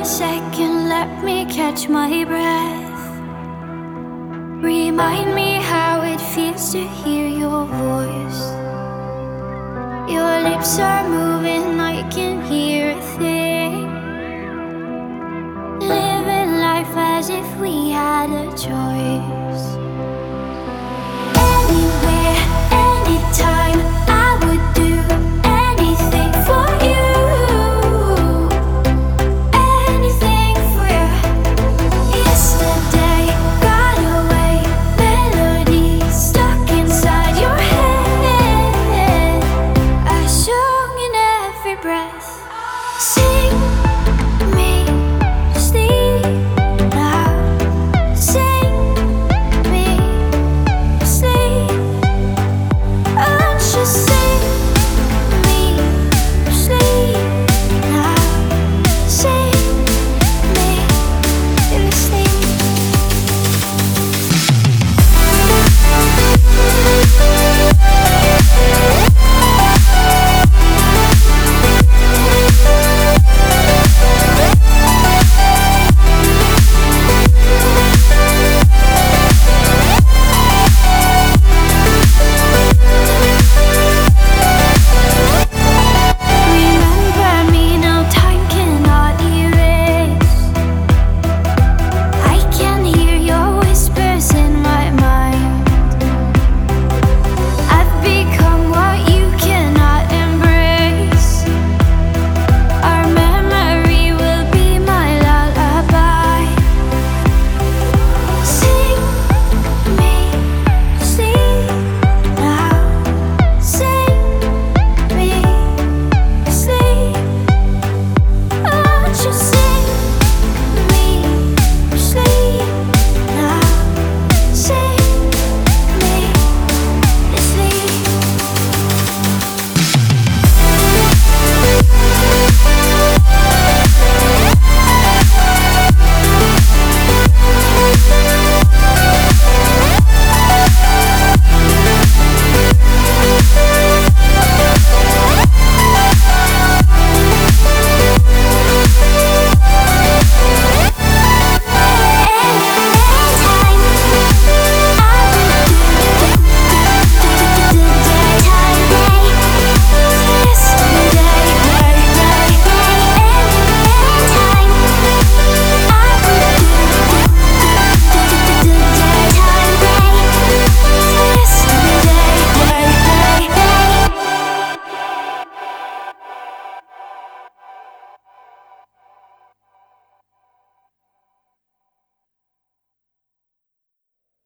second, let me catch my breath. Remind me how it feels to hear your voice. Your lips are moving, I can hear a thing. Living life as if we had a choice.